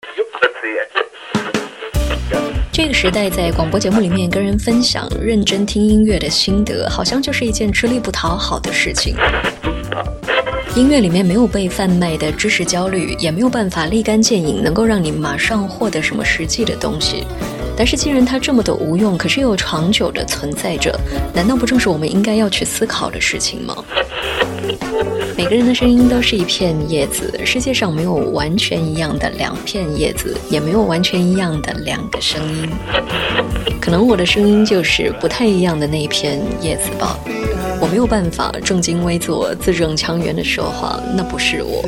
这个时代在广播节目里面跟人分享认真听音乐的心得，好像就是一件吃力不讨好的事情。音乐里面没有被贩卖的知识焦虑，也没有办法立竿见影能够让你马上获得什么实际的东西。但是既然它这么的无用，可是又长久的存在着，难道不正是我们应该要去思考的事情吗？每个人的声音都是一片叶子，世界上没有完全一样的两片叶子，也没有完全一样的两个声音。可能我的声音就是不太一样的那一片叶子吧。我没有办法正襟危坐、字正腔圆的说话，那不是我。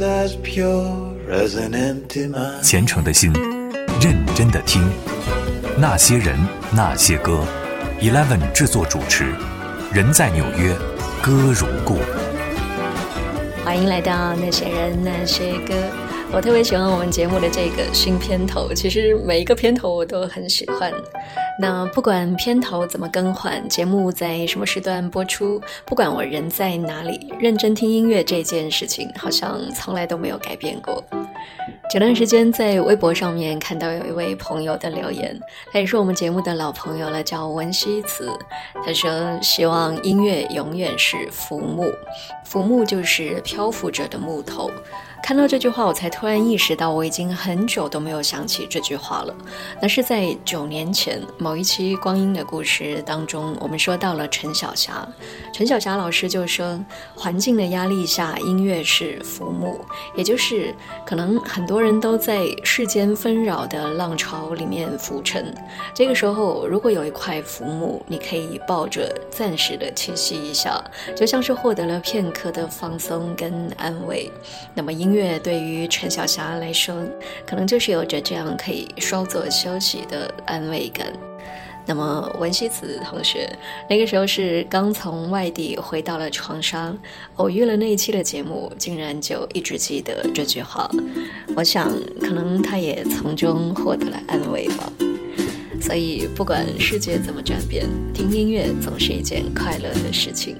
虔诚的心，认真的听。那些人，那些歌 ，Eleven 制作主持，人在纽约，歌如故。 欢迎来到那些人那些歌。我特别喜欢我们节目的这个新片头，其实每一个片头我都很喜欢。那不管片头怎么更换，节目在什么时段播出，不管我人在哪里，认真听音乐这件事情好像从来都没有改变过。前段时间在微博上面看到有一位朋友的留言，他也是我们节目的老朋友了，叫文西慈。他说希望音乐永远是浮木，浮木就是漂浮着的木头。看到这句话，我才突然意识到我已经很久都没有想起这句话了。那是在9年前某一期光阴的故事当中，我们说到了陈小霞。陈小霞老师就说，环境的压力下，音乐是浮木，也就是可能很多人都在世间纷扰的浪潮里面浮沉。这个时候，如果有一块浮木，你可以抱着暂时的栖息一下，就像是获得了片刻的放松跟安慰。那么音乐对于陈小霞来说，可能就是有着这样可以稍作休息的安慰感。那么文西慈同学那个时候是刚从外地回到了长沙，偶遇了那一期的节目，竟然就一直记得这句话。我想可能他也从中获得了安慰吧。所以不管世界怎么转变，听音乐总是一件快乐的事情。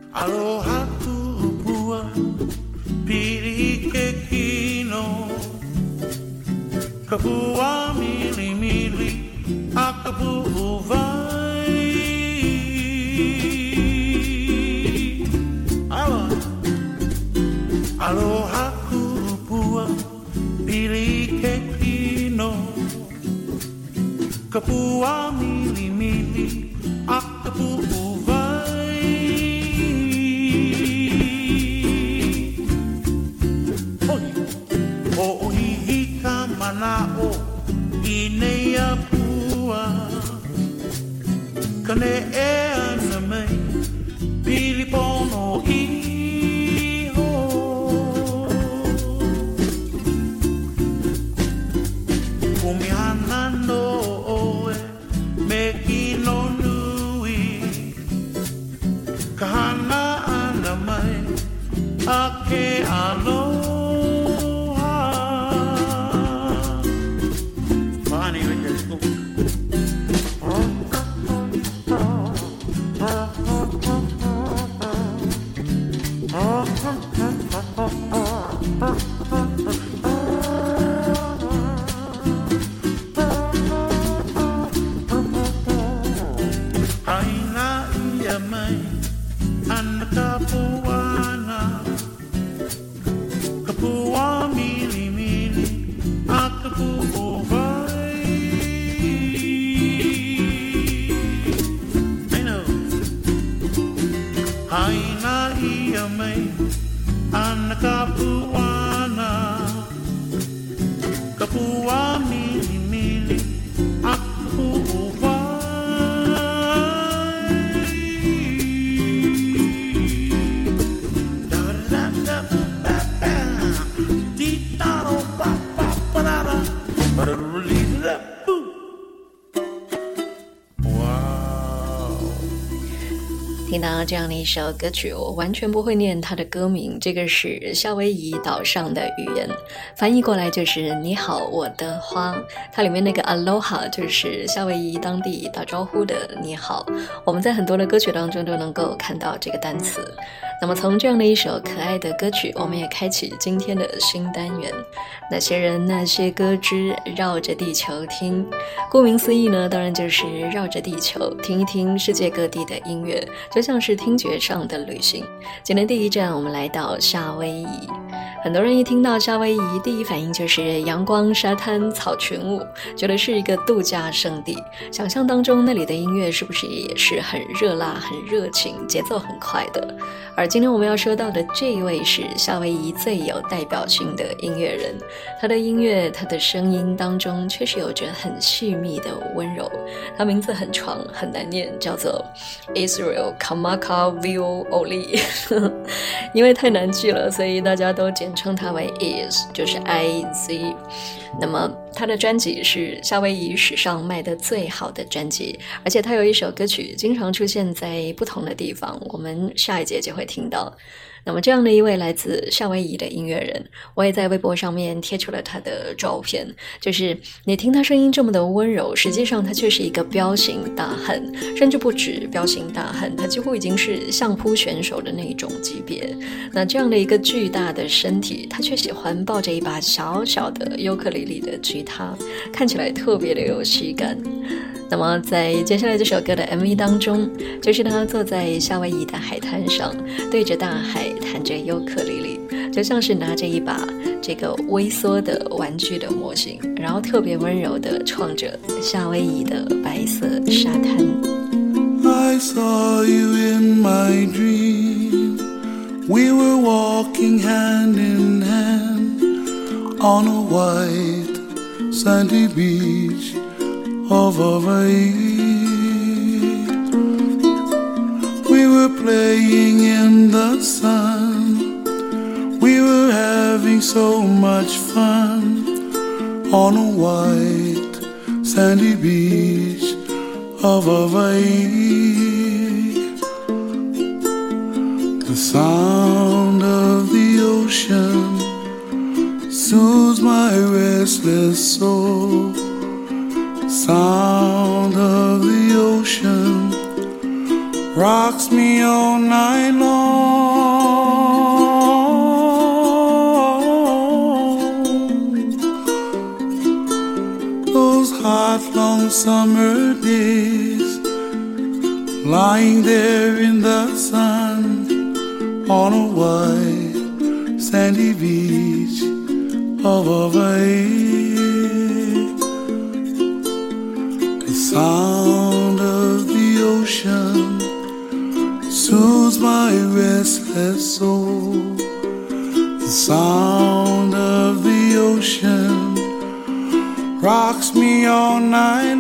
Kapua mili mili akapu vai Aloha kupua pili kekino Kapua mili mili akapu vai Ohi manao inea pua kane e ana mai pilipono iho kumiana no oe me kino nui kahana ana mai ake alo 听听到这样的一首歌曲，我完全不会念它的歌名，这个是夏威夷岛上的语言，翻译过来就是你好我的花，它里面那个 Aloha 就是夏威夷当地打招呼的你好，我们在很多的歌曲当中都能够看到这个单词。那么从这样的一首可爱的歌曲，我们也开启今天的新单元，那些人那些歌之绕着地球听。顾名思义呢，当然就是绕着地球听一听世界各地的音乐，就像是听觉上的旅行。今天第一站我们来到夏威夷，很多人一听到夏威夷第一反应就是阳光、沙滩、草裙舞，觉得是一个度假胜地，想象当中那里的音乐是不是也是很热辣、很热情、节奏很快的。而今天我们要说到的这一位是夏威夷最有代表性的音乐人，他的音乐，他的声音当中确实有着很细密的温柔。他名字很长很难念，叫做 Israel Kamakawiwo'oli 因为太难记了，所以大家都简称他为 Is， 就是 IZ。 那么他的专辑是夏威夷史上卖的最好的专辑，而且他有一首歌曲经常出现在不同的地方，我们下一节就会听到。那么这样的一位来自夏威夷的音乐人，我也在微博上面贴出了他的照片，就是你听他声音这么的温柔，实际上他却是一个彪形大汉，甚至不止彪形大汉，他几乎已经是相扑选手的那种级别。那这样的一个巨大的身体，他却喜欢抱着一把小小的尤克里里的吉他，看起来特别的有喜感。那么在接下来这首歌的 MV 当中，就是他坐在夏威夷的海滩上，对着大海弹着尤克里里，就像是拿着一把这个微缩的玩具的模型，然后特别温柔地唱着夏威夷的白色沙滩。 I saw you in my dream. We were walking hand in hand on a white sandy beach of Hawaii. We were playing in the sun. We were having so much fun on a white sandy beach of Hawaii. The sound of the ocean soothes my restless soul. Sound of the ocean rocks me all night long. Those hot long summer days, lying there in the sun on a white sandy beach of Hawaii. Sound of the ocean soothes my restless soul. The sound of the ocean rocks me all night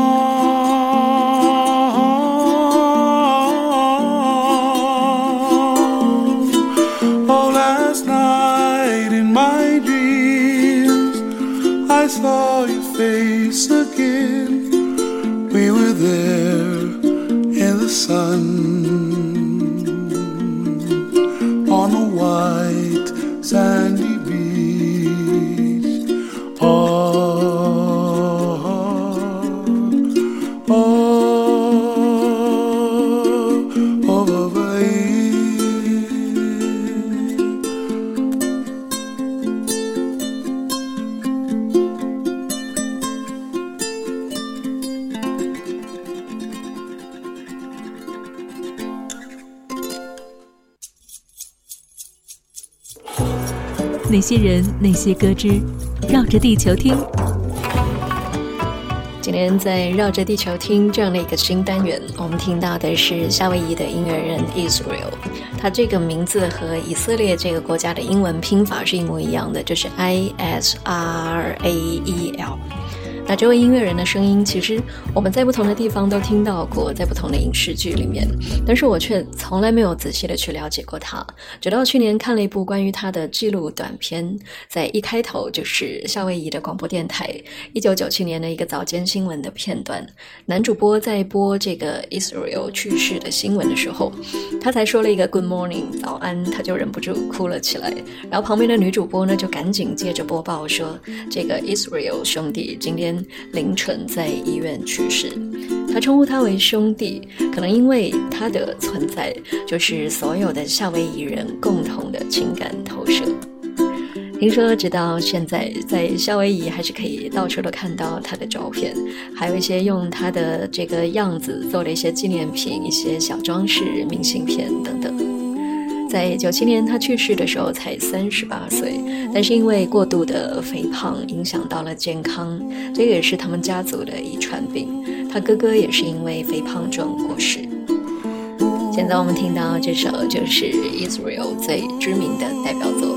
long. Oh, last night in my dreams I saw your face again. We were there in the sun on a white sandy beach. Oh, 那些人，那些歌之绕着地球听。 今天在绕着地球听这样的一个新单元，我们听到的是夏威夷的音乐人 Israel， 他这个名字和以色列这个国家的英文拼法是一模一样的，就是 ISRAEL。 那这位音乐人的声音，其实我们在不同的地方都听到过，在不同的影视剧里面，但是我却从来没有仔细的去了解过他。直到去年看了一部关于他的纪录短片，在一开头就是夏威夷的广播电台1997年的一个早间新闻的片段，男主播在播这个 Israel 去世的新闻的时候，他才说了一个 Good morning 早安，他就忍不住哭了起来。然后旁边的女主播呢就赶紧接着播报说，这个 Israel 兄弟今天凌晨在医院去世。他称呼他为兄弟，可能因为他的存在就是所有的夏威夷人共同的情感投射。听说直到现在在夏威夷还是可以到处都看到他的照片，还有一些用他的这个样子做了一些纪念品，一些小装饰、明信片等等。在97年他去世的时候才38岁，但是因为过度的肥胖影响到了健康，这个也是他们家族的遗传病。他哥哥也是因为肥胖症过世。现在我们听到这首就是 Israel 最知名的代表作。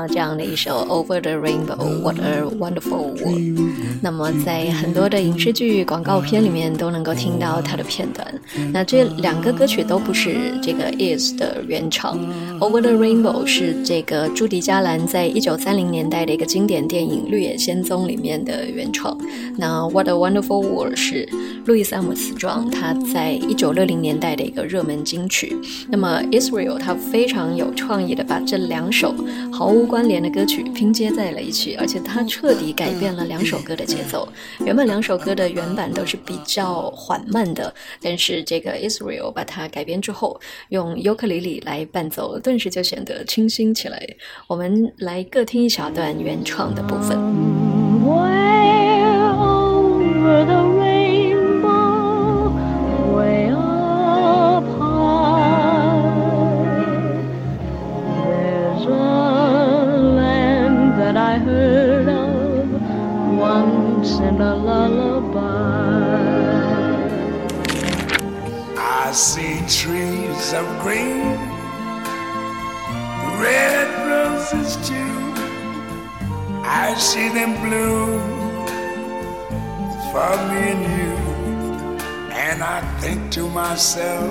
这样的一首 Over the Rainbow What a Wonderful World。 那么在很多的影视剧广告片里面都能够听到它的片段。那这两个歌曲都不是这个 Is 的原唱， Over the Rainbow 是这个朱迪加兰在1930年代的一个经典电影《绿野仙踪》里面的原创。那 What a Wonderful World 是路易斯·阿姆斯壮他在1960年代的一个热门金曲。那么 Israel 他非常有创意的把这两首毫无关联的歌曲拼接在了一起，而且他彻底改变了两首歌的节奏。原本两首歌的原版都是比较缓慢的，但是这个 Israel 把它改编之后，用尤克里里来伴奏，顿时就显得清新起来。我们来各听一小段原创的部分。 Over the rainbow, way up high, there's a land that I heard of once in a lullaby. I see trees of green, red roses too. I see them bloom for me and you, and I think to myself,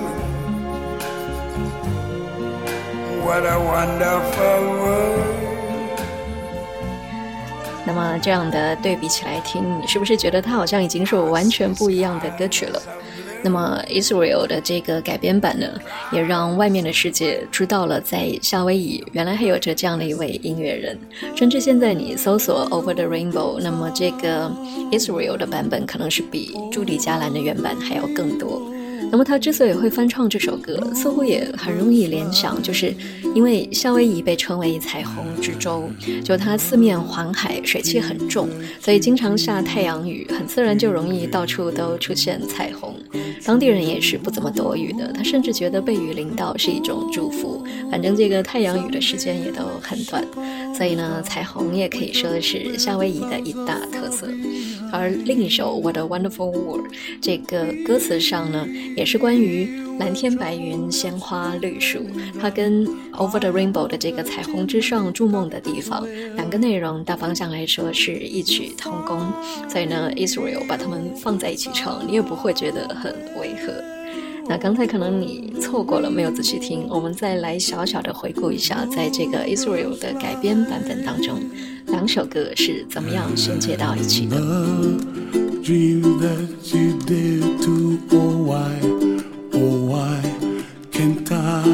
what a wonderful world. 那么这样的对比起来听，你是不是觉得它好像已经是完全不一样的歌曲了？那么 Israel 的这个改编版呢，也让外面的世界知道了在夏威夷原来还有着这样的一位音乐人。甚至现在你搜索 Over the Rainbow， 那么这个 Israel 的版本可能是比朱迪加兰的原版还要更多。那么他之所以会翻唱这首歌，似乎也很容易联想，就是因为夏威夷被称为彩虹之州，就它四面环海，水汽很重，所以经常下太阳雨，很自然就容易到处都出现彩虹。当地人也是不怎么躲雨的，他甚至觉得被雨淋到是一种祝福，反正这个太阳雨的时间也都很短，所以呢，彩虹也可以说是夏威夷的一大特色。而另一首 What a Wonderful World 这个歌词上呢，也是关于蓝天白云、鲜花绿树，它跟 Over the Rainbow 的这个彩虹之上筑梦的地方，两个内容大方向来说是异曲同工，所以呢 Israel 把它们放在一起唱，你也不会觉得很违和。那刚才可能你错过了，没有仔细听，我们再来小小的回顾一下，在这个 Israel 的改编版本当中，两首歌是怎么样衔接到一起的。 Dream that you dare to, oh why can't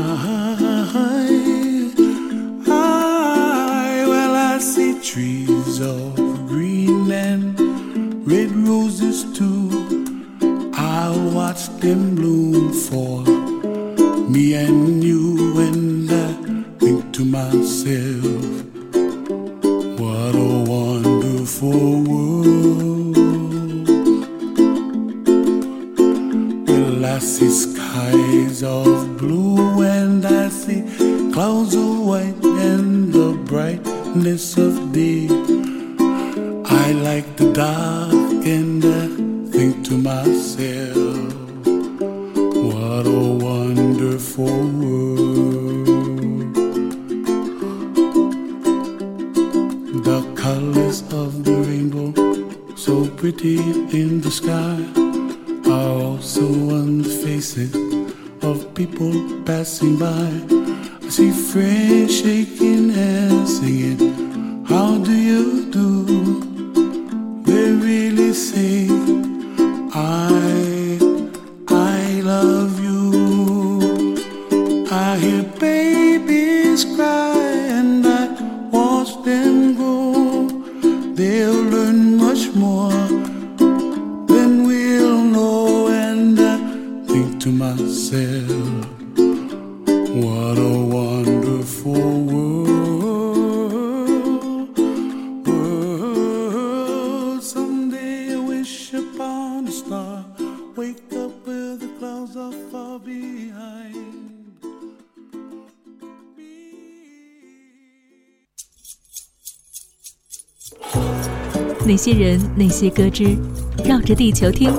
well, I see trees of green and red roses too. I watch them bloom for me and you, and I think to myself, what a wonderful world. Well, I see skies of blue and I see clouds of white and the brightness of day. I like the dark and I think to myself, what a wonderful world. The colors of the rainbow, so pretty in the sky, are also on the faces of people passing by. I see friends shaking hands singing, how do you do? They really say, I love you. I hear babies cry and I watch them grow. They'll learn much more than we'll know, and I think to myself, what a wonderful world. Someday I wish upon a star, wake up where the clouds are far behind. 那些人，那些歌之绕着地球听。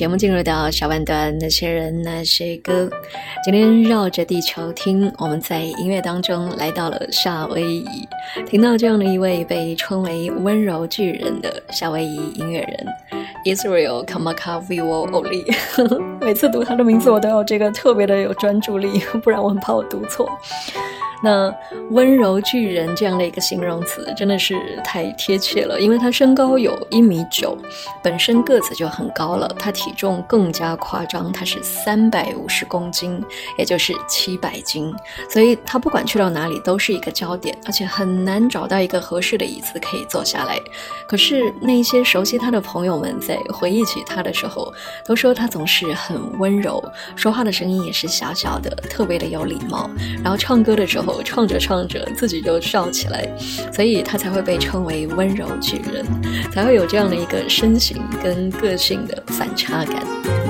目进入到下半段，那些人那些歌。今天绕着地球听，我们在音乐当中来到了夏威夷，听到这样的一位被称为温柔巨人的夏威夷音乐人 Israel Kamakawiwo Oli 每次读他的名字我都有这个特别的有专注力，不然我很怕我读错。那温柔巨人这样的一个形容词真的是太贴切了，因为他身高有1.9米，本身个子就很高了，他体重更加夸张，他是350公斤，也就是700斤，所以他不管去到哪里都是一个焦点，而且很难找到一个合适的椅子可以坐下来。可是那些熟悉他的朋友们在回忆起他的时候都说他总是很温柔，说话的声音也是小小的，特别的有礼貌，然后唱歌的时候唱着唱着自己就笑起来，所以他才会被称为温柔巨人，才会有这样的一个身形跟个性的反差感。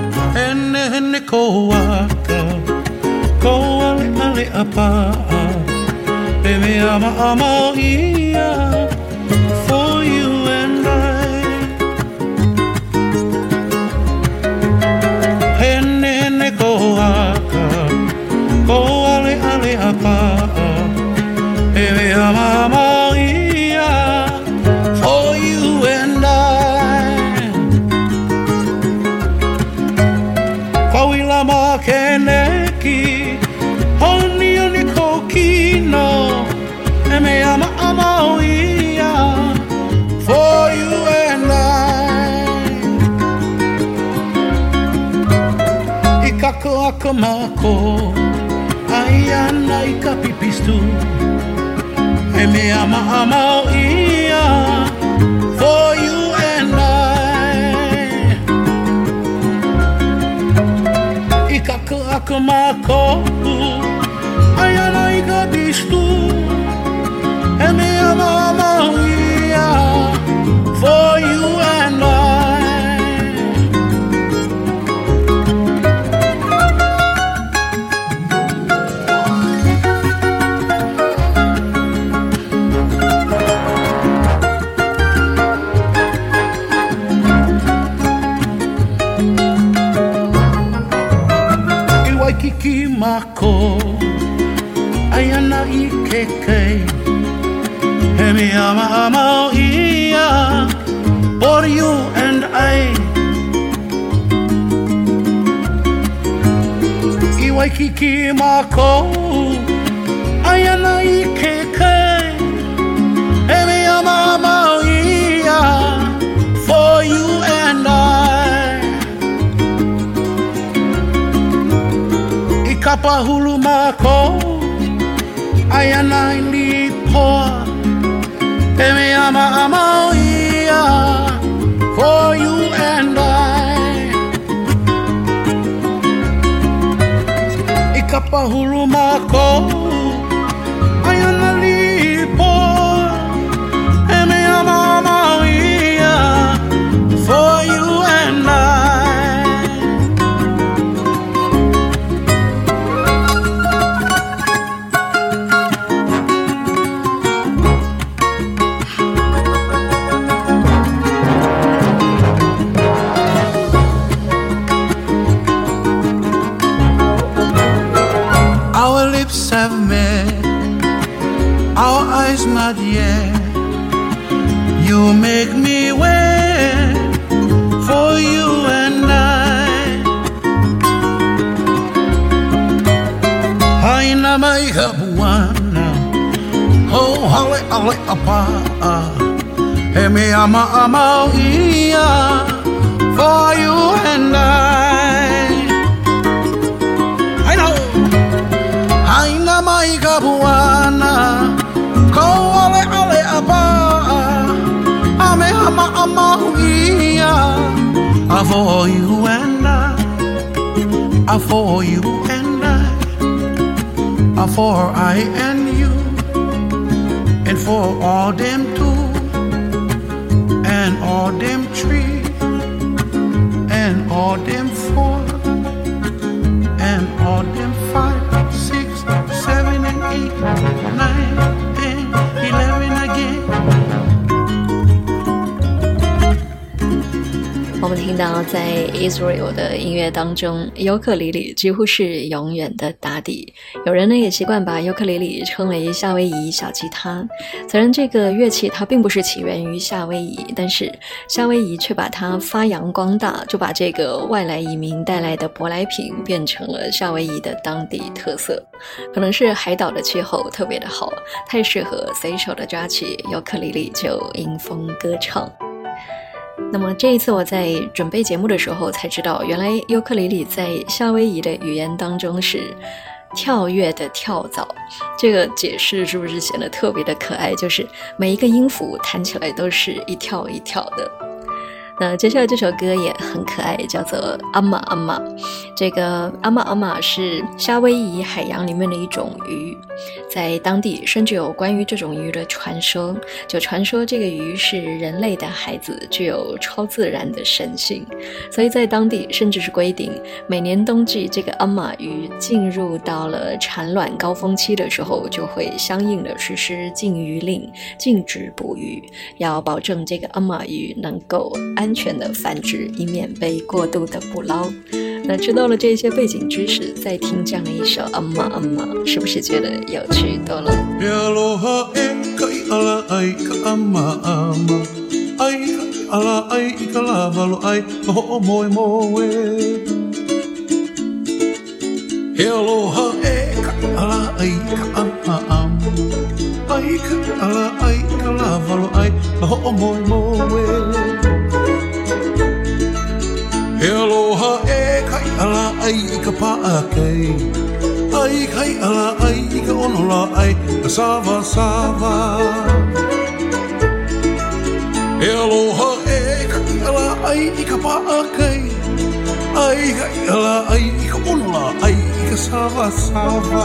Baby, I'm Maria for you and I. Kawila makeneki, honey oni kokino. Baby, I'm Maria for you and I. Ikako akamako, ayana ikapipistu. Me ama ia for you and I. Ikaka akamako ayana ikabistu. Me ama ia for you and I. Mako ayana ikeke hemi ama ia for you and I. Iwaikiki mako ayana ikeke hemi ama ia for you and I. Kapa hulu mako ayana ilipoa eme ama ia for you and I. Ikapa hulu mako ayana ilipoa eme ama ia for you and I. Have met, our eyes met yet. You make me wait for you and I. Haina mai hapuana, oh hale ale apa. He me ama ia for you and I. I know. Haina mai kapuana, ko ale apa. Ame ama ia, for you and I, for you and I, for I and you, and for all them two, and all them three, and all them four, and all them 5, 6, 7 and 8, 9, 10, 11 again. 们听到在 Israel 的音乐当中，尤克里里几乎是永远的打底。有人呢也习惯把尤克里里称为夏威夷小吉他。虽然这个乐器它并不是起源于夏威夷，但是夏威夷却把它发扬光大，就把这个外来移民带来的舶来品变成了夏威夷的当地特色。可能是海岛的气候特别的好，太适合随手的抓起尤克里里就迎风歌唱。那么这一次我在准备节目的时候才知道，原来尤克里里在夏威夷的语言当中是跳跃的跳蚤。这个解释是不是显得特别的可爱？就是每一个音符弹起来都是一跳一跳的。那接下来这首歌也很可爱，叫做阿玛阿玛。这个阿玛阿玛是夏威夷海洋里面的一种鱼，在当地甚至有关于这种鱼的传说，就传说这个鱼是人类的孩子，具有超自然的神性。所以在当地甚至是规定，每年冬季这个阿玛鱼进入到了产卵高峰期的时候，就会相应的实施禁渔令，禁止捕鱼，要保证这个阿玛鱼能够安全的繁殖，以免被过度的捕捞。那知道了这些背景知识，再听这样的一首阿玛阿玛，是不是觉得有趣多了？ Aloha e kai ala ai I ka paa kei Ai kai ala ai I ka onola ai ka sava sava Aloha e kai ala ai I ka paa kei Ai kai ala ai I ka onola ai ka sava sava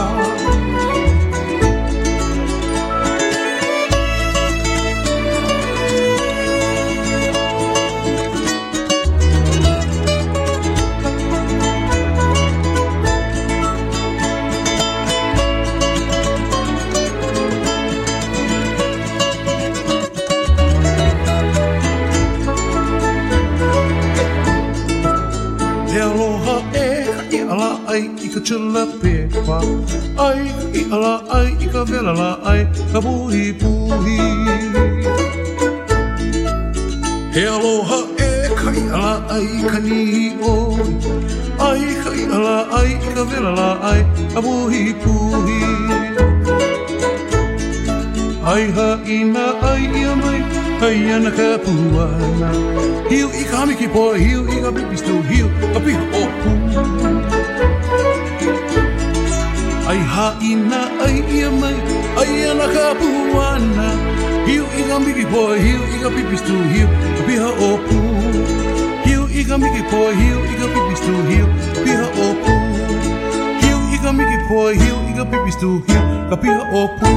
I ka chula pepa Ai I ala ai I ka vela la ai ka puhi puhi He aloha e kai ala ai ka nihi oi Ai kai ala ai I ka vela la ai ka puhi puhi Ai ha ina ai ia mai Ai ana ka puana Hiu I ka hamiki poa hiu I ka pipistu hiu ka piha o pu Ai haina ai ia mai ai ana ka puana Hiu I ka miki poa hiu I ka pipistu hiu ka piha o pu Hiu I ka miki poa hiu I ka pipistu hiu ka piha o pu Hiu I ka miki poa hiu I ka pipistu hiu ka piha o pu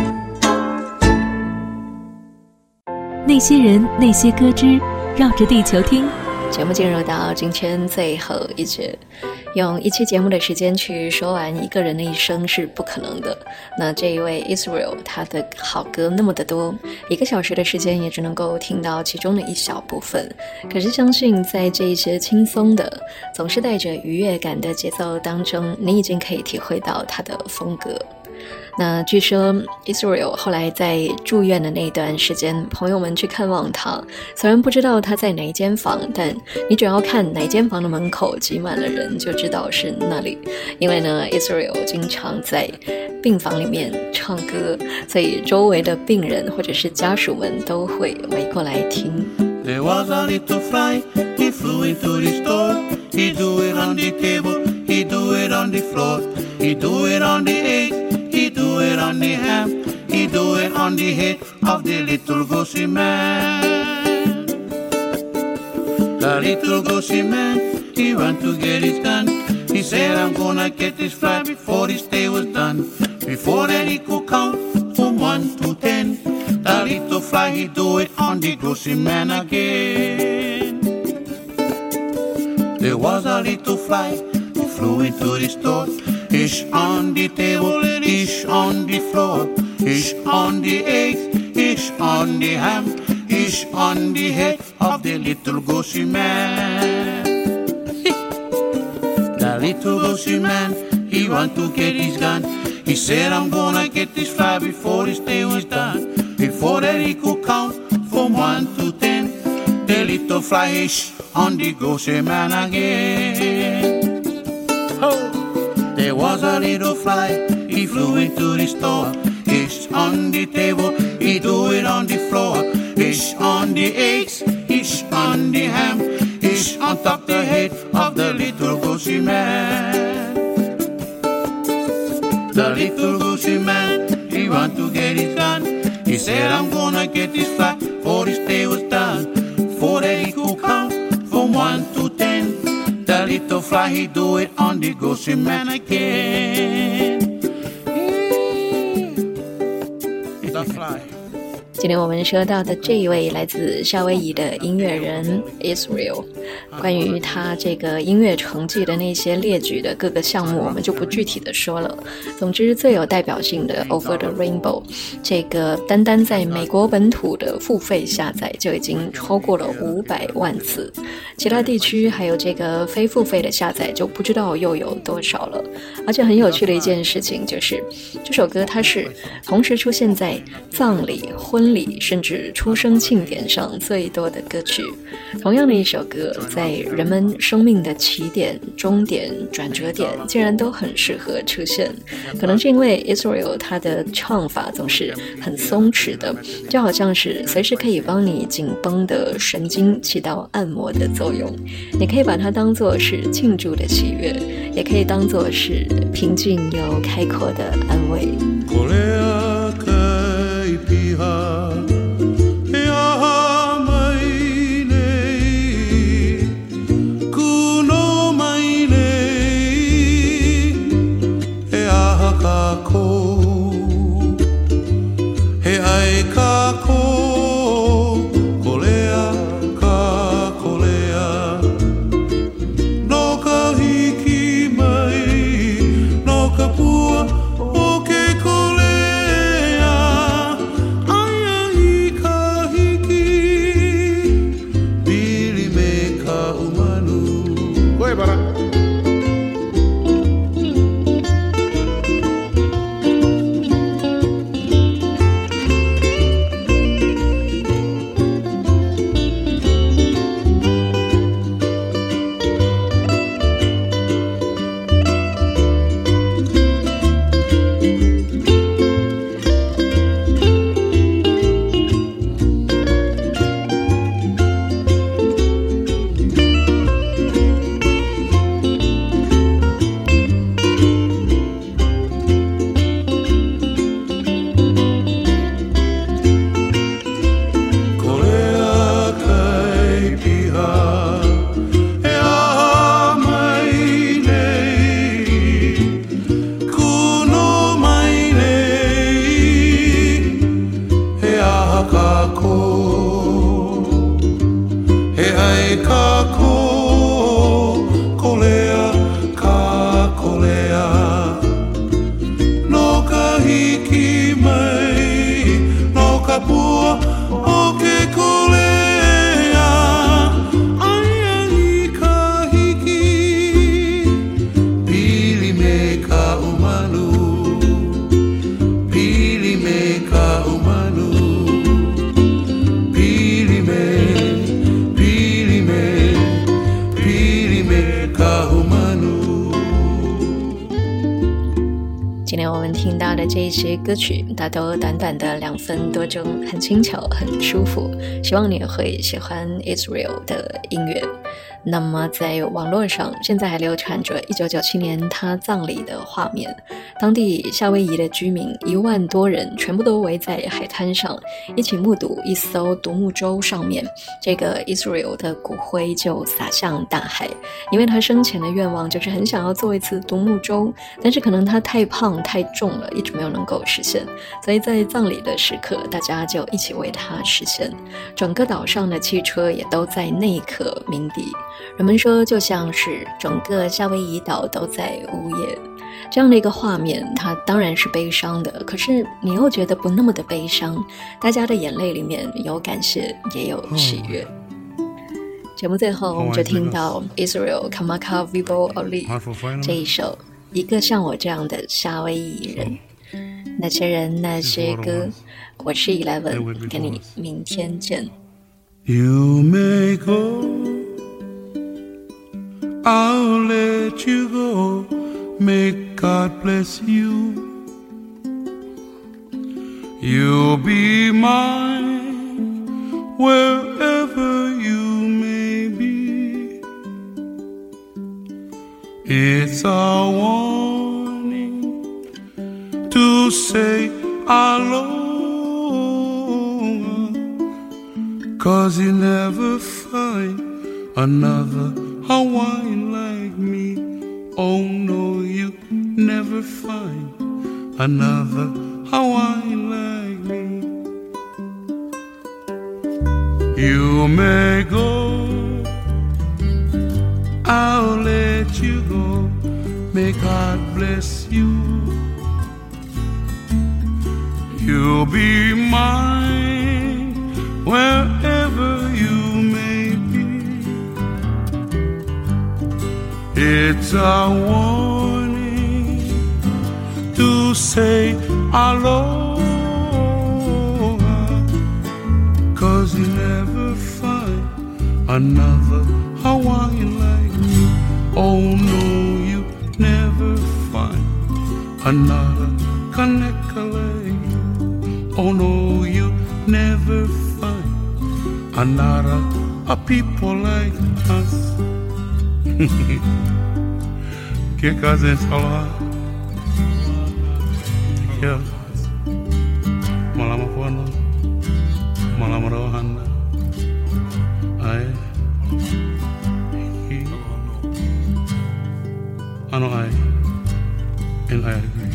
那些人那些歌之绕着地球听。 节目进入到今天最后一节，用一期节目的时间去说完一个人的一生是不可能的。那这一位 Israel 他的好歌那么的多，1个小时的时间也只能够听到其中的一小部分。可是相信在这一些轻松的总是带着愉悦感的节奏当中，你已经可以体会到他的风格。那据说 Israel 后来在住院的那段时间，朋友们去看望他，虽然不知道他在哪一间房，但你只要看哪间房的门口挤满了人，就知道是那里。因为呢 Israel 经常在病房里面唱歌，所以周围的病人或者是家属们都会围过来听。 There was a little fly, he flew into the store. He do it on the table, he do it on the floor. He do it on the egg, he do it on the ham. He do it on the head of the little goosey man. The little goosey man, he ran to get his gun. He said, I'm gonna get this fly before this day was done. Before that he could count from 1 to 10. The little fly, he do it on the grocery man again. There was a little fly who flew into the store. Ish on the table, ish on the floor. Ish on the eggs, ish on the ham. Ish is on the head of the little goshy man. The little goshy man, he want to get his gun. He said, I'm gonna get this fly before this day was done. Before that he could count from 1 to 10. The little fly is on the goshy man again. Oh, there was a little fly, he flew into the store. It's on the table, he do it on the floor. It's on the eggs, it's on the ham. It's on top the head of the little goshy man. The little goshy man, he want to get his gun. He said, I'm gonna get this fly before this day was done. For that he could count from 1 to 10. The little fly, he do it on the goshy man again. The fly. 今天我们说到的这一位来自夏威夷的音乐人 Israel， 关于他这个音乐成绩的那些列举的各个项目我们就不具体的说了。总之最有代表性的 Over the Rainbow， 这个单单在美国本土的付费下载就已经超过了500万次，其他地区还有这个非付费的下载就不知道又有多少了。而且很有趣的一件事情就是这首歌它是同时出现在葬礼、婚礼甚至出生庆典上最多的歌曲。同样的一首歌在人们生命的起点、终点、转折点竟然都很适合出现，可能是因为 Israel 他的唱法总是很松弛的，就好像是随时可以帮你紧绷的神经起到按摩的作用。你可以把它当作是庆祝的喜悦，也可以当作是平静又开阔的安慰。这一些歌曲大都短短的2分多钟，很轻巧很舒服，希望你也会喜欢 Israel 的音乐。那么在网络上现在还流传着1997年他葬礼的画面，当地夏威夷的居民1万多人全部都围在海滩上，一起目睹一艘独木舟上面这个 Israel 的骨灰就洒向大海。因为他生前的愿望就是很想要做一次独木舟，但是可能他太胖太重了，一直没有能够实现，所以在葬礼的时刻大家就一起为他实现。整个岛上的汽车也都在那一刻鸣笛，人们说就像是整个夏威夷岛都在呜咽。 这样的一个画面，它当然是悲伤的，可是你又觉得不那么的悲伤，大家的眼泪里面有感谢，也有喜悦。节目最后我们就听到 Israel Kamaka Vibo Oli 这一首一个像我这样的夏威夷人，那些人那些歌，我是 Eleven， 跟你明天见。 You may go, I'll let you go, may God bless you. You'll be mine wherever you may be. It's a warning to say aloha, 'cause you never find another Hawaiian like me. Oh no, you never find another Hawaiian like me. You may go, I'll let you go, may God bless you. You'll be mine wherever you may be. It's a warning to say aloha, 'cause you never find another Hawaiian like me. Oh no, you never find another Kaneka like you. Oh no, you never find another a people like us. Que cousin Salah. Yeah. Malam puana. Malam rohana. Ai. Ano ai. And I agree.